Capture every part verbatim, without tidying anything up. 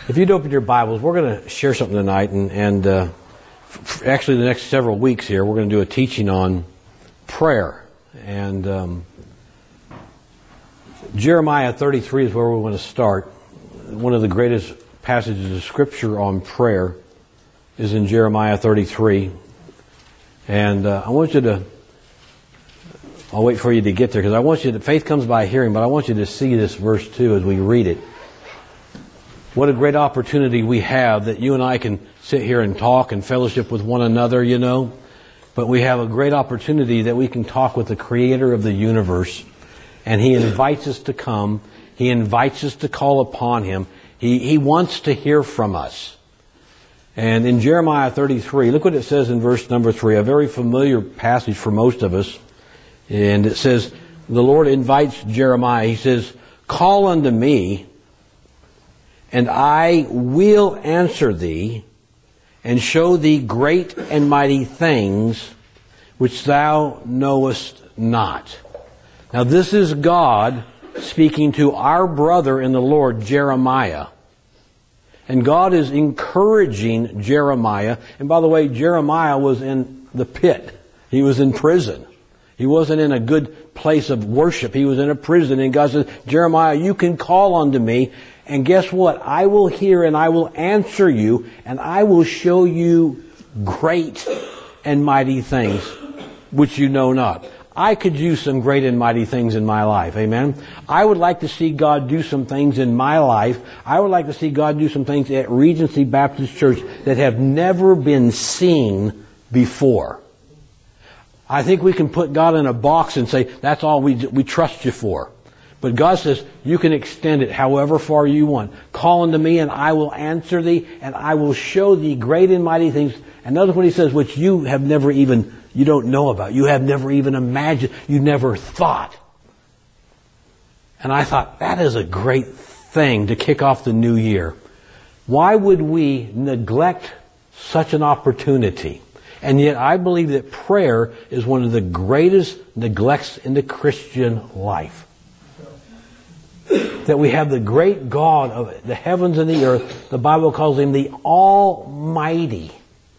If you'd open your Bibles, we're going to share something tonight, and, and uh, f- actually the next several weeks here, we're going to do a teaching on prayer. And um, Jeremiah thirty-three is where we want to start. One of the greatest passages of Scripture on prayer is in Jeremiah thirty-three. And uh, I want you to, I'll wait for you to get there, because I want you to, faith comes by hearing, but I want you to see this verse too as we read it. What a great opportunity we have that you and I can sit here and talk and fellowship with one another, you know. But we have a great opportunity that we can talk with the Creator of the universe. And He invites us to come. He invites us to call upon Him. He, he wants to hear from us. And in Jeremiah thirty-three, look what it says in verse number three, a very familiar passage for most of us. And it says, the Lord invites Jeremiah. He says, "Call unto me, and I will answer thee, and show thee great and mighty things which thou knowest not." Now this is God speaking to our brother in the Lord, Jeremiah. And God is encouraging Jeremiah. And by the way, Jeremiah was in the pit. He was in prison. He wasn't in a good place of worship. He was in a prison. And God says, "Jeremiah, you can call unto me. And guess what? I will hear and I will answer you, and I will show you great and mighty things which you know not." I could use some great and mighty things in my life. Amen. I would like to see God do some things in my life. I would like to see God do some things at Regency Baptist Church that have never been seen before. I think we can put God in a box and say, that's all we we trust you for. But God says, you can extend it however far you want. "Call unto me, and I will answer thee, and I will show thee great and mighty things." And notice what He says, which you have never even, you don't know about. You have never even imagined. You never thought. And I thought, that is a great thing to kick off the new year. Why would we neglect such an opportunity? And yet I believe that prayer is one of the greatest neglects in the Christian life. That we have the great God of the heavens and the earth. The Bible calls Him the Almighty.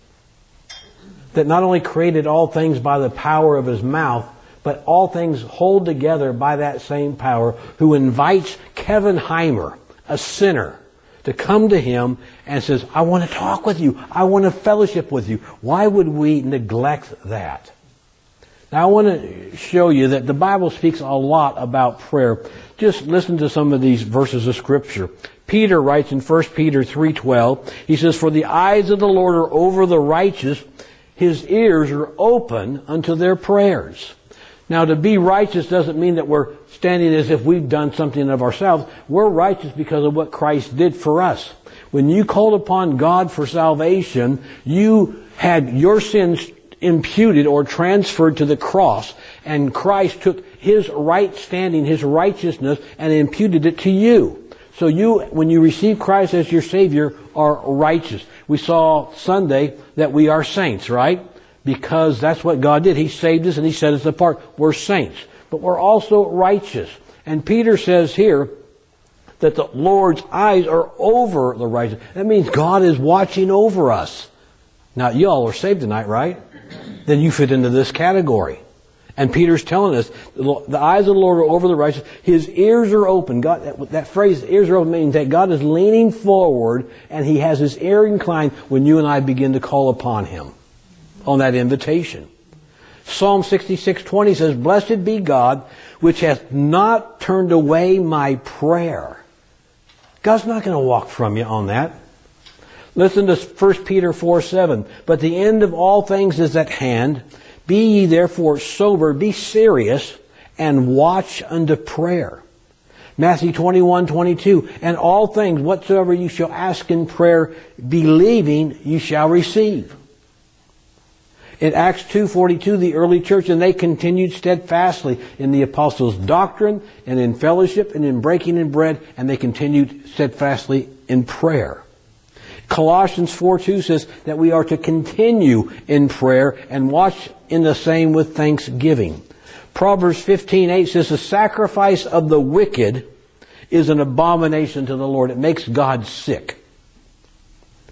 That not only created all things by the power of His mouth, but all things hold together by that same power, who invites Kevin Heimer, a sinner, to come to Him and says, "I want to talk with you. I want to fellowship with you." Why would we neglect that? Now I want to show you that the Bible speaks a lot about prayer. Just listen to some of these verses of Scripture. Peter writes in First Peter three twelve, he says, "For the eyes of the Lord are over the righteous, His ears are open unto their prayers." Now to be righteous doesn't mean that we're standing as if we've done something of ourselves. We're righteous because of what Christ did for us. When you called upon God for salvation, you had your sins imputed or transferred to the cross, and Christ took His right standing, His righteousness, and imputed it to you. So you, when you receive Christ as your Savior, are righteous. We saw Sunday that we are saints, right? Because that's what God did. He saved us and He set us apart. We're saints. But we're also righteous. And Peter says here that the Lord's eyes are over the righteous. That means God is watching over us. Now, y'all are saved tonight, right? Then you fit into this category. And Peter's telling us, the eyes of the Lord are over the righteous. His ears are open. God, that, that phrase, ears are open, means that God is leaning forward and He has His ear inclined when you and I begin to call upon Him on that invitation. Psalm sixty-six twenty says, "Blessed be God, which hath not turned away my prayer." God's not going to walk from you on that. Listen to First Peter four seven. "But the end of all things is at hand. Be ye therefore sober, be serious, and watch unto prayer." Matthew twenty-one twenty-two. "And all things whatsoever you shall ask in prayer, believing, you shall receive." In Acts two forty-two, the early church, and they continued steadfastly in the apostles' doctrine, and in fellowship, and in breaking in bread, and they continued steadfastly in prayer. Colossians four two says that we are to continue in prayer and watch in the same with thanksgiving. Proverbs fifteen eight says the sacrifice of the wicked is an abomination to the Lord. It makes God sick.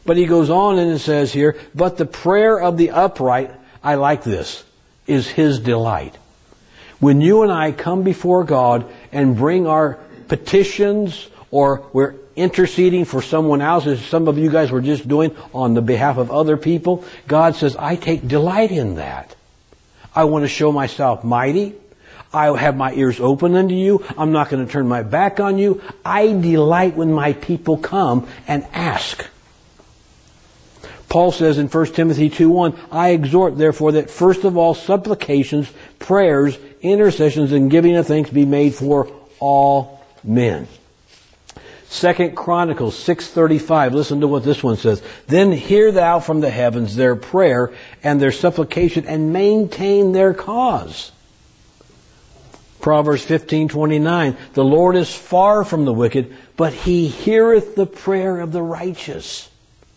But he goes on and it says here, but the prayer of the upright, I like this, is his delight. When you and I come before God and bring our petitions, or we're interceding for someone else, as some of you guys were just doing on the behalf of other people, God says, I take delight in that. I want to show myself mighty. I have my ears open unto you. I'm not going to turn my back on you. I delight when my people come and ask. Paul says in First Timothy two one, I exhort therefore that first of all supplications, prayers, intercessions, and giving of thanks be made for all men. Second Chronicles six thirty-five, listen to what this one says. Then hear thou from the heavens their prayer and their supplication, and maintain their cause. Proverbs fifteen twenty-nine, the Lord is far from the wicked, but he heareth the prayer of the righteous.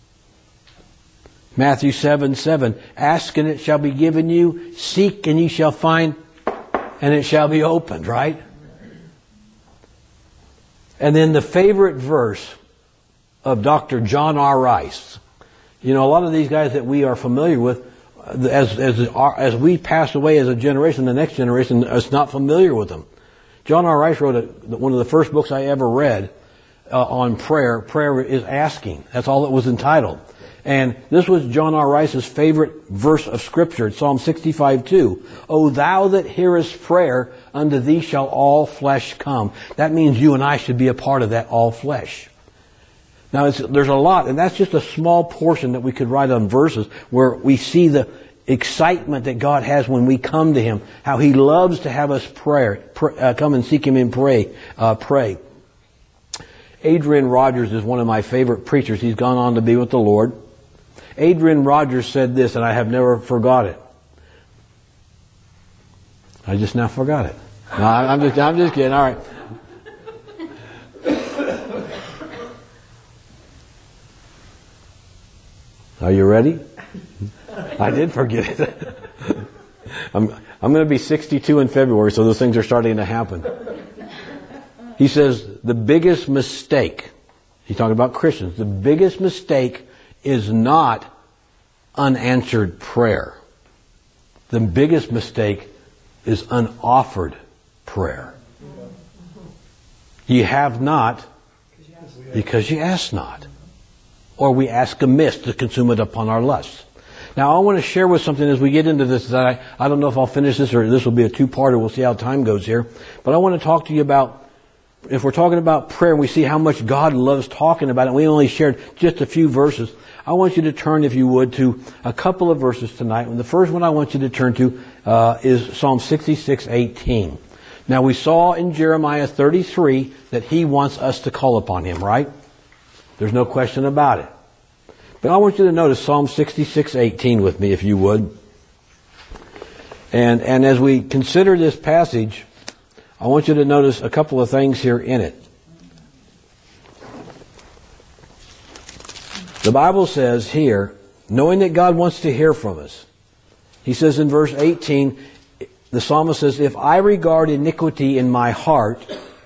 Matthew seven seven, ask and it shall be given you, seek and ye shall find, and it shall be opened, right? And then the favorite verse of Doctor John R. Rice. You know, a lot of these guys that we are familiar with, as as as we pass away as a generation, the next generation is not familiar with them. John R. Rice wrote a, one of the first books I ever read uh, on prayer. Prayer is asking. That's all it was entitled. And this was John R. Rice's favorite verse of Scripture. It's Psalm sixty-five two. O thou that hearest prayer, unto thee shall all flesh come. That means you and I should be a part of that all flesh. Now, it's, there's a lot, and that's just a small portion that we could write on verses where we see the excitement that God has when we come to Him, how He loves to have us pray, pray uh, come and seek Him and pray, uh, pray. Adrian Rogers is one of my favorite preachers. He's gone on to be with the Lord. Adrian Rogers said this, and I have never forgot it. I just now forgot it. No, I'm just, I'm just kidding. All right. Are you ready? I did forget it. I'm, I'm going to be sixty-two in February, so those things are starting to happen. He says, the biggest mistake, he's talking about Christians, the biggest mistake is not unanswered prayer. The biggest mistake is unoffered prayer. You have not because you ask not. Or we ask amiss to consume it upon our lusts. Now I want to share with something as we get into this that I, I don't know if I'll finish this or this will be a two-parter. We'll see how time goes here. But I want to talk to you about, if we're talking about prayer and we see how much God loves talking about it, and we only shared just a few verses, I want you to turn, if you would, to a couple of verses tonight. And the first one I want you to turn to uh, is Psalm sixty-six eighteen. Now we saw in Jeremiah thirty-three that He wants us to call upon Him, right? There's no question about it. But I want you to notice Psalm sixty-six eighteen with me, if you would. And and as we consider this passage, I want you to notice a couple of things here in it. The Bible says here, knowing that God wants to hear from us, He says in verse eighteen, the psalmist says, if I regard iniquity in my heart,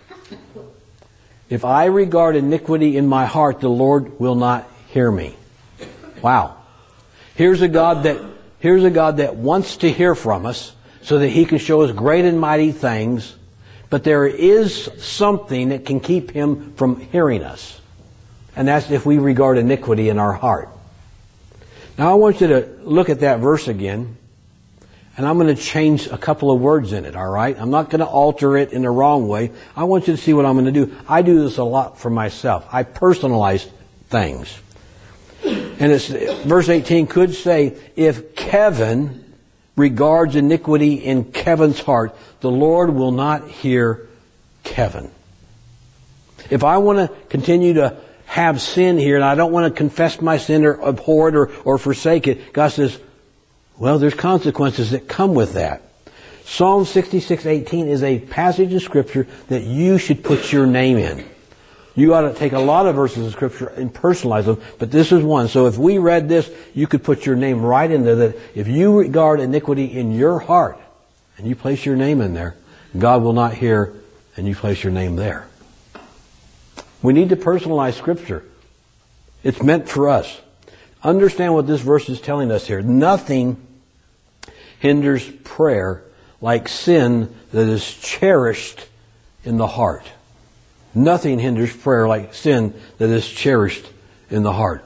if I regard iniquity in my heart, the Lord will not hear me. Wow. Here's a God that, here's a God that wants to hear from us so that He can show us great and mighty things, but there is something that can keep Him from hearing us. And that's if we regard iniquity in our heart. Now I want you to look at that verse again, and I'm going to change a couple of words in it, all right? I'm not going to alter it in the wrong way. I want you to see what I'm going to do. I do this a lot for myself. I personalize things. And it's, verse eighteen could say, if Kevin regards iniquity in Kevin's heart, the Lord will not hear Kevin. If I want to continue to have sin here, and I don't want to confess my sin or abhor it or, or forsake it, God says, well, there's consequences that come with that. Psalm sixty-six eighteen is a passage of Scripture that you should put your name in. You ought to take a lot of verses of Scripture and personalize them, but this is one. So if we read this, you could put your name right in there, that if you regard iniquity in your heart, and you place your name in there, God will not hear, and you place your name there. We need to personalize Scripture. It's meant for us. Understand what this verse is telling us here. Nothing hinders prayer like sin that is cherished in the heart. Nothing hinders prayer like sin that is cherished in the heart.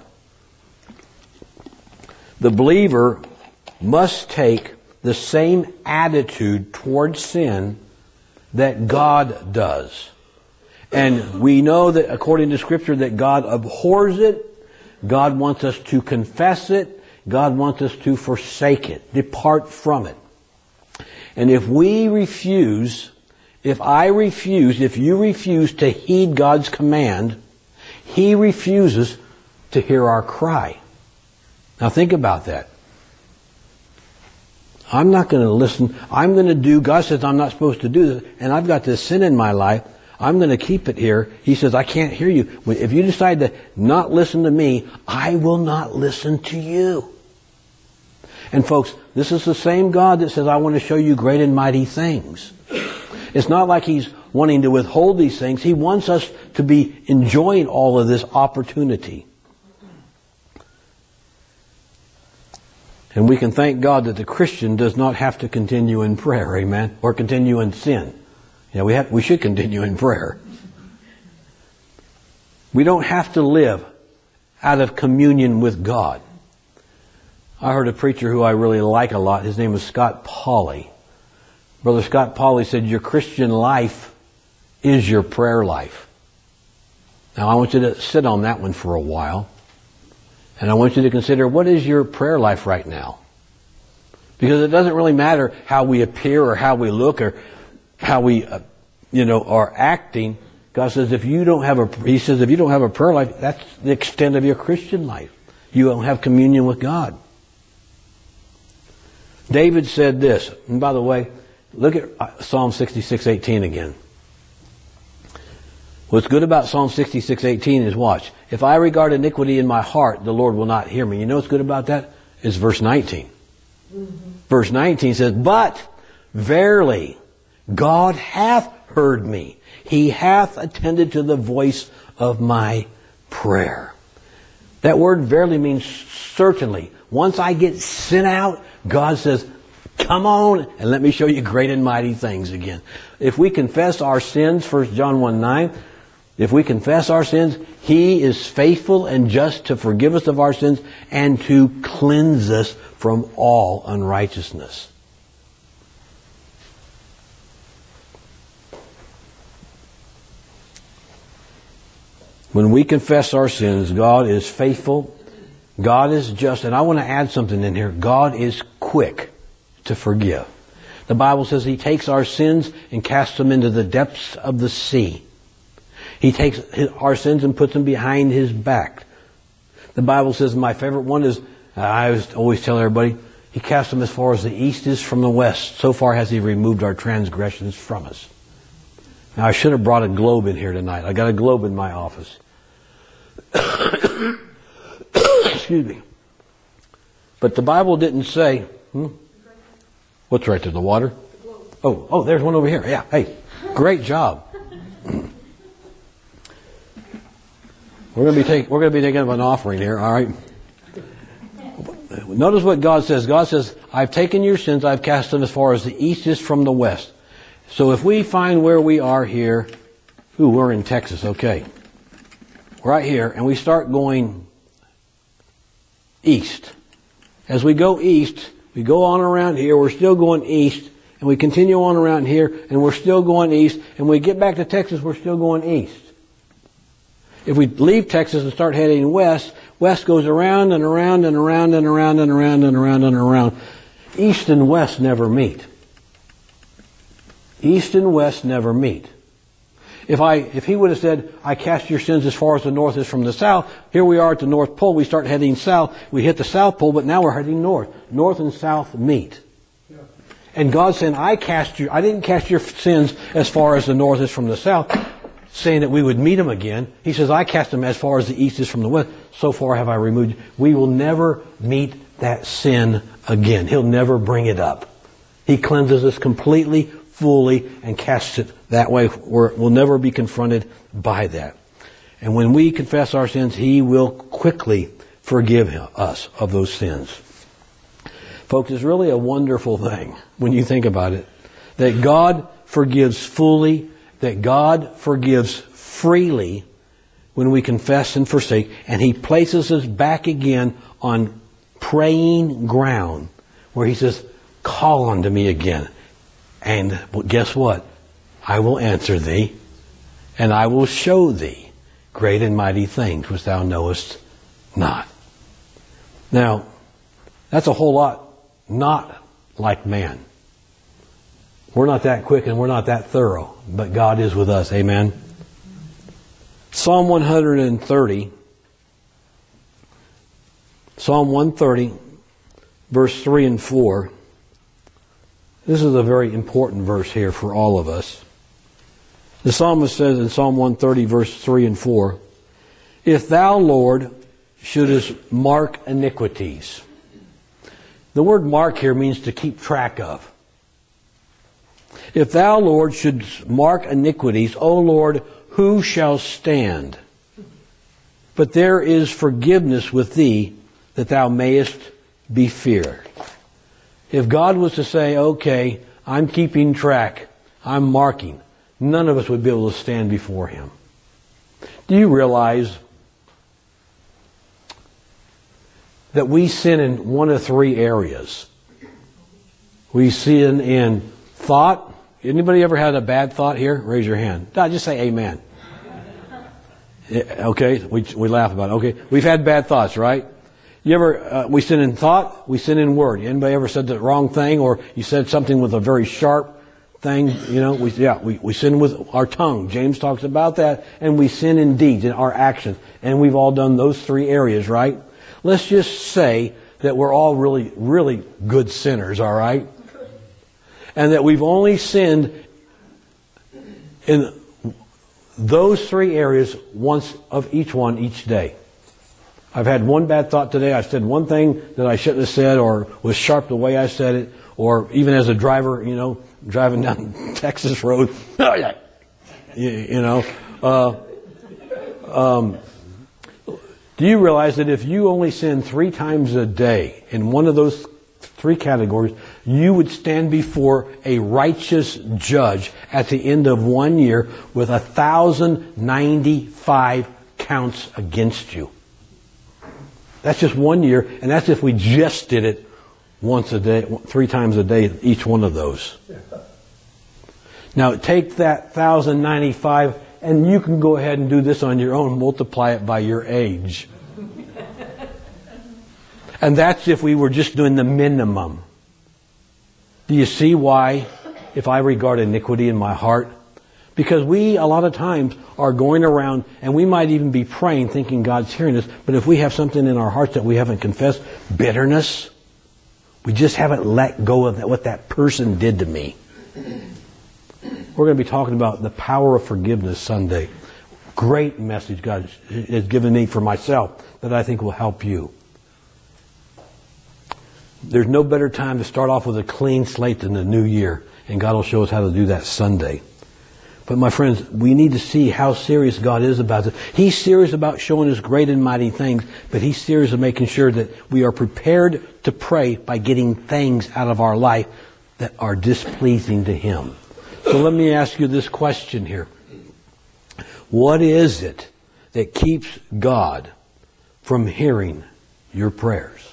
The believer must take the same attitude towards sin that God does. And we know that according to Scripture that God abhors it. God wants us to confess it. God wants us to forsake it, depart from it. And if we refuse, if I refuse, if you refuse to heed God's command, He refuses to hear our cry. Now think about that. I'm not going to listen. I'm going to do, God says I'm not supposed to do this, and I've got this sin in my life. I'm going to keep it here. He says, I can't hear you. If you decide to not listen to me, I will not listen to you. And folks, this is the same God that says, I want to show you great and mighty things. It's not like He's wanting to withhold these things. He wants us to be enjoying all of this opportunity. And we can thank God that the Christian does not have to continue in prayer, amen, or continue in sin. Yeah, we have, we should continue in prayer. We don't have to live out of communion with God. I heard a preacher who I really like a lot. His name is Scott Pauley. Brother Scott Pauley said, your Christian life is your prayer life. Now I want you to sit on that one for a while. And I want you to consider, what is your prayer life right now? Because it doesn't really matter how we appear or how we look or how we, uh, you know, are acting. God says if you don't have a, He says if you don't have a prayer life, that's the extent of your Christian life. You don't have communion with God. David said this, and by the way, look at Psalm sixty-six eighteen again. What's good about Psalm sixty-six eighteen is, watch, if I regard iniquity in my heart, the Lord will not hear me. You know what's good about that? It's verse nineteen. Mm-hmm. Verse nineteen says, but verily God hath heard me. He hath attended to the voice of my prayer. That word verily means certainly. Once I get sent out, God says, come on and let me show you great and mighty things again. If we confess our sins, First John one nine, if we confess our sins, He is faithful and just to forgive us of our sins and to cleanse us from all unrighteousness. When we confess our sins, God is faithful. God is just. And I want to add something in here. God is quick to forgive. The Bible says He takes our sins and casts them into the depths of the sea. He takes our sins and puts them behind His back. The Bible says, my favorite one is, I always tell everybody, He casts them as far as the east is from the west. So far has He removed our transgressions from us. Now I should have brought a globe in here tonight. I got a globe in my office. Excuse me. But the Bible didn't say, hmm? What's right there, the water? Oh, oh, there's one over here. Yeah, hey, great job. We're going to be taking, we're going to be taking up an offering here, all right? Notice what God says. God says, I've taken your sins, I've cast them as far as the east is from the west. So if we find where we are here, ooh, we're in Texas, okay. Right here, and we start going east. As we go east, we go on around here, we're still going east, and we continue on around here, and we're still going east, and we get back to Texas, we're still going east. If we leave Texas and start heading west, west goes around and around and around and around and around and around and around. East and west never meet. East and west never meet. If I, if He would have said, I cast your sins as far as the north is from the south, here we are at the North Pole, we start heading south, we hit the South Pole, but now we're heading north. North and south meet. Yeah. And God's saying, I cast you, I didn't cast your sins as far as the north is from the south, saying that we would meet them again. He says, I cast them as far as the east is from the west. So far have I removed you. We will never meet that sin again. He'll never bring it up. He cleanses us completely, fully, and casts it that way where we'll never be confronted by that. And when we confess our sins, He will quickly forgive us of those sins. Folks, it's really a wonderful thing when you think about it, that God forgives fully, that God forgives freely when we confess and forsake, and He places us back again on praying ground where He says, call unto me again. And guess what? I will answer thee, and I will show thee great and mighty things which thou knowest not. Now, that's a whole lot not like man. We're not that quick and we're not that thorough, but God is with us. Amen. Psalm one thirty. Psalm one thirty, verse three and four. This is a very important verse here for all of us. The psalmist says in Psalm one thirty, verse three and four, if thou, Lord, shouldest mark iniquities. The word mark here means to keep track of. If thou, Lord, shouldst mark iniquities, O Lord, who shall stand? But there is forgiveness with thee, that thou mayest be feared. If God was to say, okay, I'm keeping track, I'm marking, none of us would be able to stand before Him. Do you realize that we sin in one of three areas? We sin in thought. Anybody ever had a bad thought here? Raise your hand. No, just say amen. Okay, we we laugh about it. Okay, we've had bad thoughts, right? You ever, uh, we sin in thought, we sin in word. Anybody ever said the wrong thing, or you said something with a very sharp thing? You know, we, yeah, we, we sin with our tongue. James talks about that. And we sin in deeds, in our actions. And we've all done those three areas, right? Let's just say that we're all really, really good sinners, all right? And that we've only sinned in those three areas once of each one each day. I've had one bad thought today. I said one thing that I shouldn't have said, or was sharp the way I said it, or even as a driver, you know, driving down Texas road, you, you know. Uh, um, do you realize that if you only sin three times a day in one of those three categories, you would stand before a righteous judge at the end of one year with a thousand ninety-five counts against you? That's just one year, and that's if we just did it once a day, three times a day, each one of those. Now take that one thousand ninety-five, and you can go ahead and do this on your own, multiply it by your age. And that's if we were just doing the minimum. Do you see why, if I regard iniquity in my heart? Because we, a lot of times, are going around, and we might even be praying thinking God's hearing us, but if we have something in our hearts that we haven't confessed, bitterness, we just haven't let go of that, what that person did to me. We're going to be talking about the power of forgiveness Sunday. Great message God has given me for myself that I think will help you. There's no better time to start off with a clean slate than the new year, and God will show us how to do that Sunday. But my friends, we need to see how serious God is about this. He's serious about showing us great and mighty things, but He's serious about making sure that we are prepared to pray by getting things out of our life that are displeasing to Him. So let me ask you this question here. What is it that keeps God from hearing your prayers?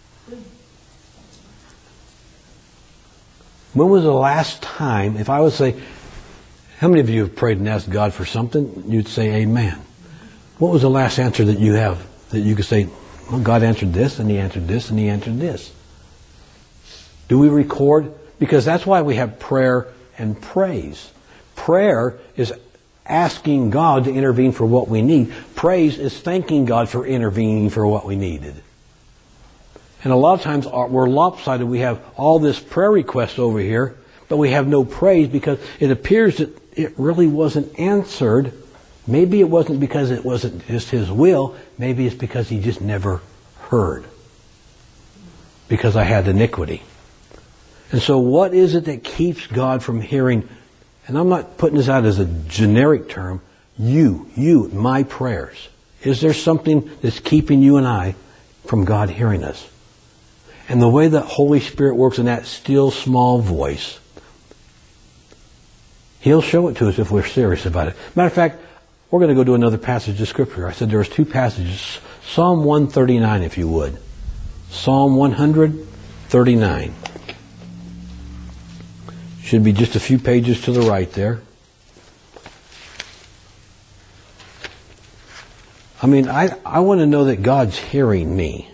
When was the last time, if I would say, how many of you have prayed and asked God for something? You'd say amen. What was the last answer that you have that you could say, well, God answered this, and He answered this, and He answered this? Do we record? Because that's why we have prayer and praise. Prayer is asking God to intervene for what we need. Praise is thanking God for intervening for what we needed. And a lot of times we're lopsided. We have all this prayer request over here, but we have no praise because it appears that it really wasn't answered. Maybe it wasn't because it wasn't just His will. Maybe it's because He just never heard. Because I had iniquity. And so what is it that keeps God from hearing? And I'm not putting this out as a generic term. You, you, my prayers. Is there something that's keeping you and I from God hearing us. And the way the Holy Spirit works in that still small voice, He'll show it to us if we're serious about it. Matter of fact, we're going to go to another passage of Scripture. I said there's two passages. Psalm one thirty-nine, if you would. Psalm one thirty-nine. Should be just a few pages to the right there. I mean, I, I want to know that God's hearing me.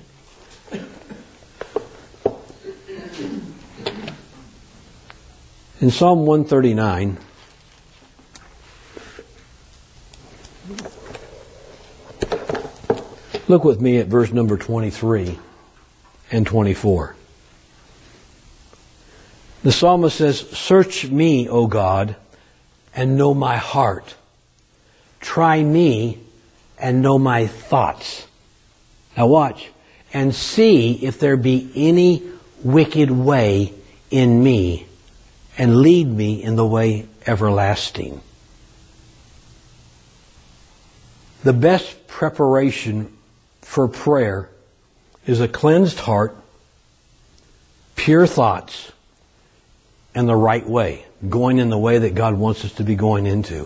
In Psalm one thirty-nine, look with me at verse number twenty-three and twenty-four. The psalmist says, "Search me, O God, and know my heart. Try me and know my thoughts." Now watch. "And see if there be any wicked way in me, and lead me in the way everlasting." The best preparation for prayer is a cleansed heart, pure thoughts, and the right way, going in the way that God wants us to be going into.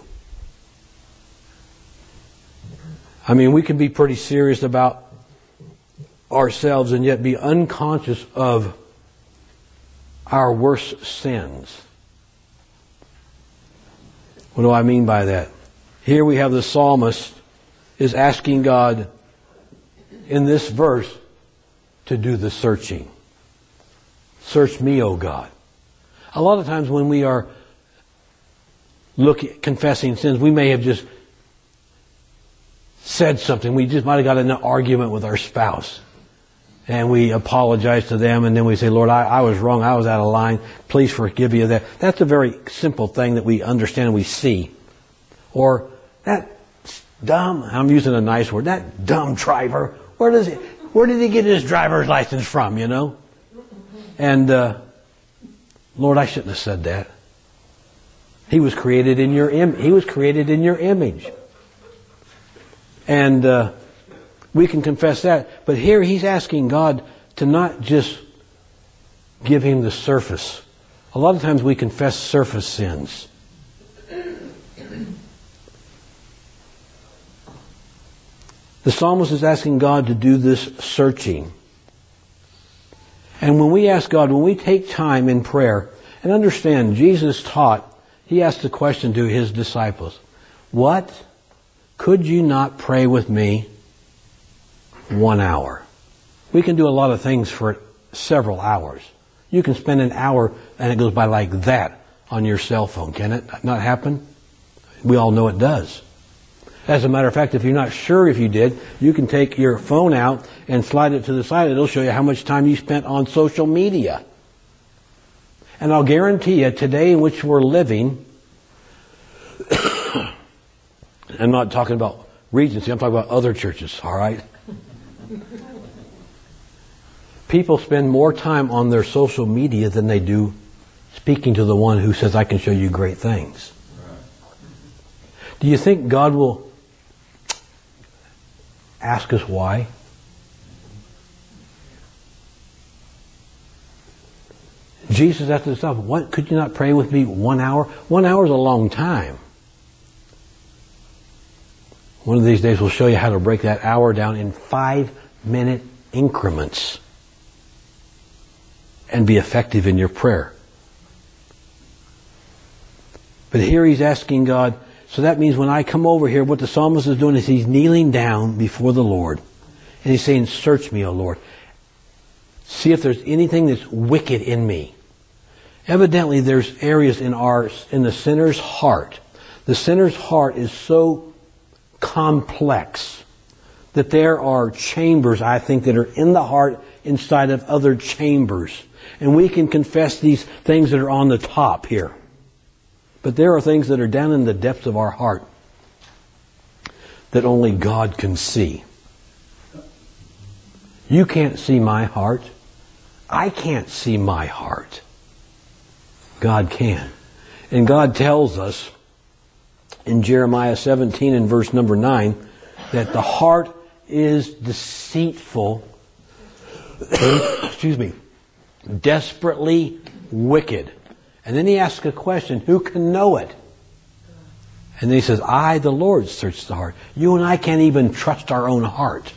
I mean, we can be pretty serious about ourselves and yet be unconscious of our worst sins. What do I mean by that? Here we have the psalmist is asking God in this verse to do the searching. Search me, O God. A lot of times when we are looking, confessing sins, we may have just said something. We just might have got in an argument with our spouse. And we apologize to them, and then we say, "Lord, I, I was wrong. I was out of line. Please forgive you that." That's a very simple thing that we understand and we see. Or, "That dumb," I'm using a nice word, "that dumb driver, where does he, where did he get his driver's license from, you know?" And, uh, "Lord, I shouldn't have said that. He was created in your im- he was created in your image." And, uh, we can confess that. But here he's asking God to not just give him the surface. A lot of times we confess surface sins. The psalmist is asking God to do this searching. And when we ask God, when we take time in prayer, and understand, Jesus taught, he asked the question to his disciples, "What? Could you not pray with me one hour?" We can do a lot of things for several hours. You can spend an hour and it goes by like that on your cell phone. Can it not happen? We all know it does. As a matter of fact, if you're not sure if you did, you can take your phone out and slide it to the side. It'll show you how much time you spent on social media. And I'll guarantee you, today in which we're living, I'm not talking about Regency, I'm talking about other churches, all right? People spend more time on their social media than they do speaking to the one who says, "I can show you great things." Do you think God will ask us why? Jesus asked himself, "What, could you not pray with me one hour?" One hour is a long time. One of these days we'll show you how to break that hour down in five minute increments and be effective in your prayer. But here he's asking God, so that means when I come over here, what the psalmist is doing is he's kneeling down before the Lord. And he's saying, "Search me, O Lord. See if there's anything that's wicked in me." Evidently there's areas in our, in the sinner's heart. The sinner's heart is so complex that there are chambers, I think, that are in the heart inside of other chambers. And we can confess these things that are on the top here. But there are things that are down in the depths of our heart that only God can see. You can't see my heart. I can't see my heart. God can. And God tells us in Jeremiah seventeen and verse number nine that the heart is deceitful excuse me, desperately wicked. And then he asks a question, who can know it? And then he says, I, the Lord, search the heart. You and I can't even trust our own heart.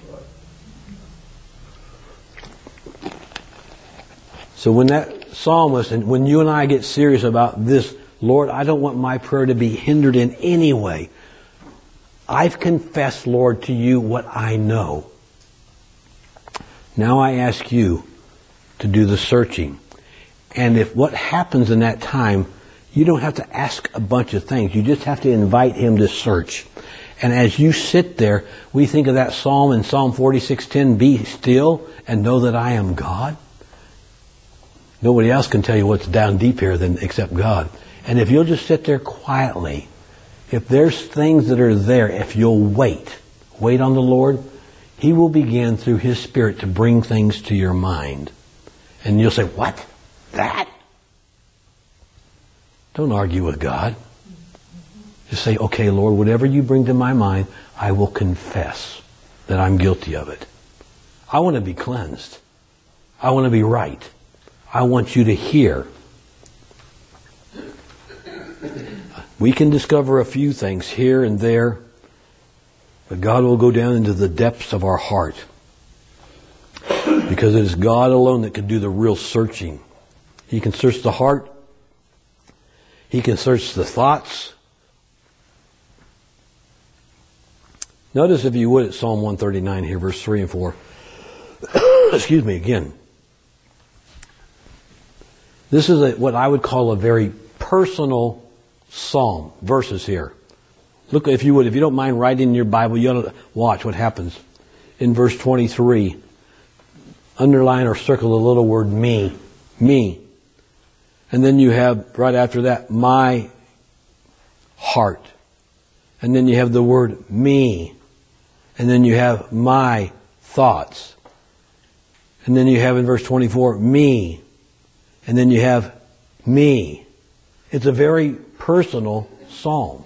So when that psalmist, and when you and I get serious about this, Lord, I don't want my prayer to be hindered in any way. I've confessed, Lord, to you what I know. Now I ask you to do the searching. And if what happens in that time, you don't have to ask a bunch of things. You just have to invite him to search. And as you sit there, we think of that psalm in Psalm forty-six ten, be still and know that I am God. Nobody else can tell you what's down deep here than except God. And if you'll just sit there quietly, if there's things that are there, if you'll wait, wait on the Lord, he will begin through his Spirit to bring things to your mind. And you'll say, what? That? Don't argue with God. Just say, okay, Lord, whatever you bring to my mind, I will confess that I'm guilty of it. I want to be cleansed. I want to be right. I want you to hear. We can discover a few things here and there, but God will go down into the depths of our heart. Because it is God alone that can do the real searching. He can search the heart. He can search the thoughts. Notice, if you would, at Psalm one thirty-nine here, verse three and four. Excuse me again. This is a, what I would call a very personal psalm. Verses here. Look, if you would, if you don't mind writing in your Bible, you ought to watch what happens. In verse twenty-three, underline or circle the little word me. Me. And then you have, right after that, my heart. And then you have the word me. And then you have my thoughts. And then you have in verse twenty-four, me. And then you have me. It's a very personal psalm.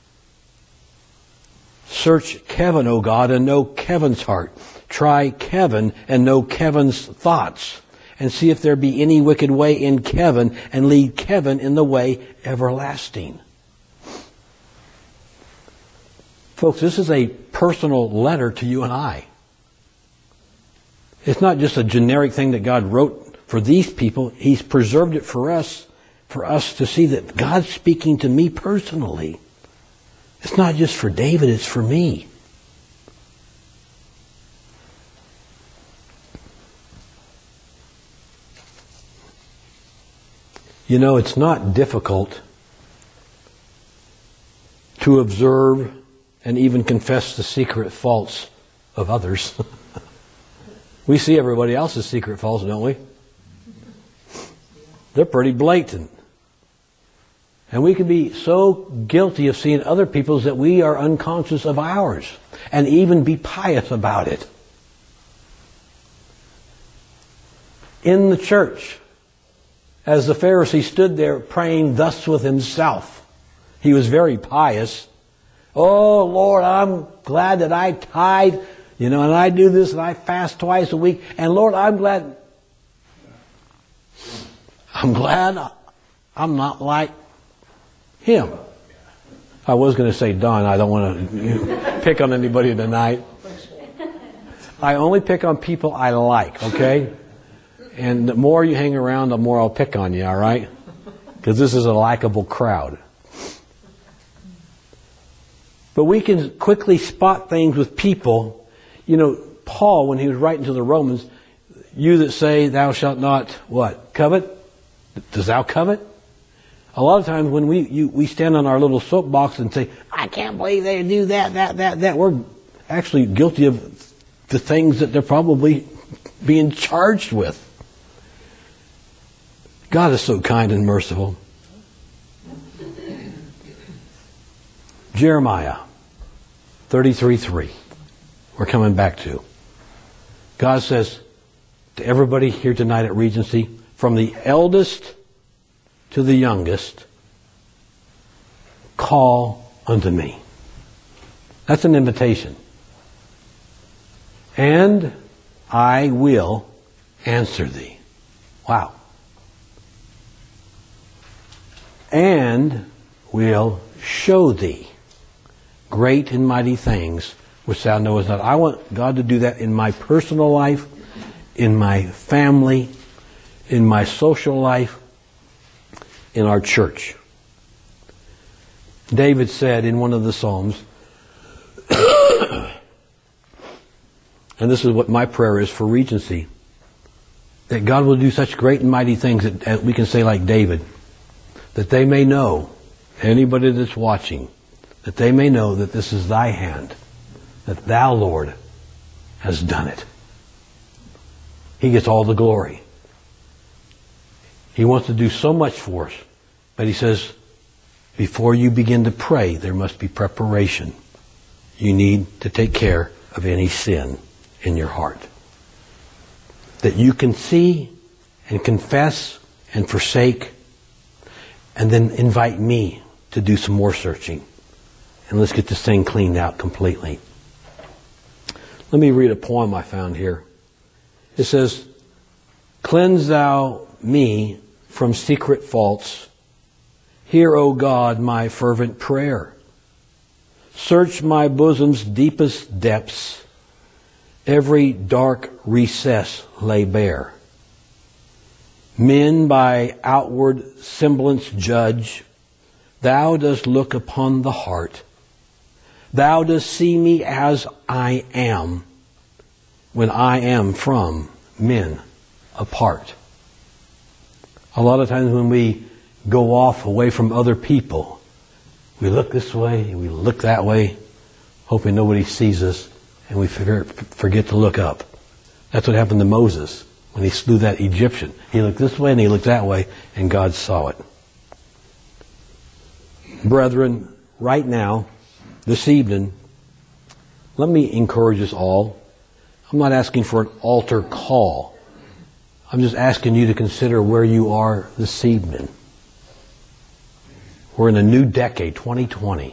Search Kevin, O God, and know Kevin's heart. Try Kevin and know Kevin's thoughts. And see if there be any wicked way in Kevin, and lead Kevin in the way everlasting. Folks, this is a personal letter to you and I. It's not just a generic thing that God wrote for these people. He's preserved it for us, for us to see that God's speaking to me personally. It's not just for David, it's for me. You know, it's not difficult to observe and even confess the secret faults of others. We see everybody else's secret faults, don't we? They're pretty blatant. And we can be so guilty of seeing other people's that we are unconscious of ours, and even be pious about it. In the church, as the Pharisee stood there praying thus with himself, he was very pious. Oh, Lord, I'm glad that I tithe, you know, and I do this, and I fast twice a week. And Lord, I'm glad, I'm glad I'm not like him. I was going to say Don. I don't want to you know, pick on anybody tonight. I only pick on people I like, okay? And the more you hang around, the more I'll pick on you, all right? Because this is a likable crowd. But we can quickly spot things with people. You know, Paul, when he was writing to the Romans, you that say thou shalt not, what, covet? Does thou covet? A lot of times when we you, we stand on our little soapbox and say, I can't believe they do that, that, that, that, we're actually guilty of the things that they're probably being charged with. God is so kind and merciful. Jeremiah thirty-three three. We're coming back to. God says to everybody here tonight at Regency, from the eldest to the youngest, call unto me. That's an invitation. And I will answer thee. Wow. And will show thee great and mighty things which thou knowest not. I want God to do that in my personal life, in my family, in my social life, in our church. David said in one of the Psalms, and this is what my prayer is for Regency, that God will do such great and mighty things that, that we can say like David, that they may know, anybody that's watching, that they may know that this is thy hand, that thou, Lord, has done it. He gets all the glory. He wants to do so much for us, but he says, before you begin to pray, there must be preparation. You need to take care of any sin in your heart, that you can see and confess and forsake, and then invite me to do some more searching. And let's get this thing cleaned out completely. Let me read a poem I found here. It says, cleanse thou me from secret faults. Hear, O God, my fervent prayer. Search my bosom's deepest depths. Every dark recess lay bare. Men by outward semblance judge. Thou dost look upon the heart. Thou dost see me as I am, when I am from men apart. A lot of times when we go off away from other people, we look this way and we look that way, hoping nobody sees us, and we forget to look up. That's what happened to Moses when he slew that Egyptian. He looked this way and he looked that way, and God saw it. Brethren, right now, this evening, let me encourage us all. I'm not asking for an altar call. I'm just asking you to consider where you are this evening. We're in a new decade, twenty twenty.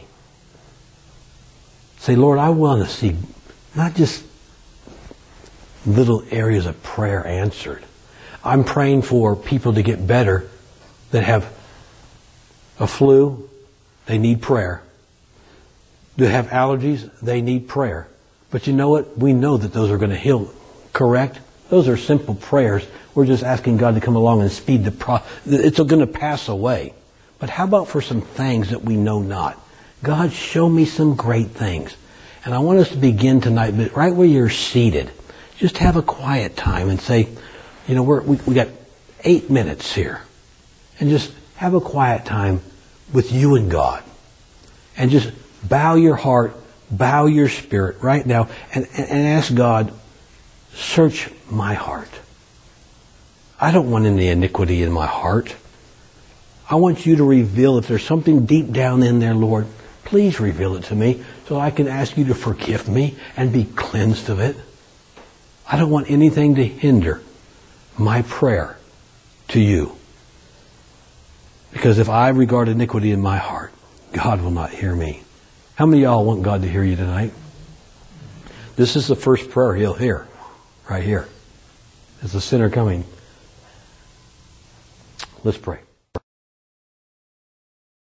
Say, Lord, I want to see not just little areas of prayer answered. I'm praying for people to get better that have a flu. They need prayer. That have allergies. They need prayer. But you know what? We know that those are going to heal, correct? Those are simple prayers. We're just asking God to come along and speed the process. It's going to pass away. But how about for some things that we know not? God, show me some great things. And I want us to begin tonight, but right where you're seated, just have a quiet time and say, you know, we're, we we got eight minutes here. And just have a quiet time with you and God. And just bow your heart, bow your spirit right now, and, and, and ask God, search my heart. I don't want any iniquity in my heart. I want you to reveal if there's something deep down in there, Lord, please reveal it to me so I can ask you to forgive me and be cleansed of it. I don't want anything to hinder my prayer to you. Because if I regard iniquity in my heart, God will not hear me. How many of y'all want God to hear you tonight? This is the first prayer He'll hear. Right here. It's a sinner coming. Let's pray.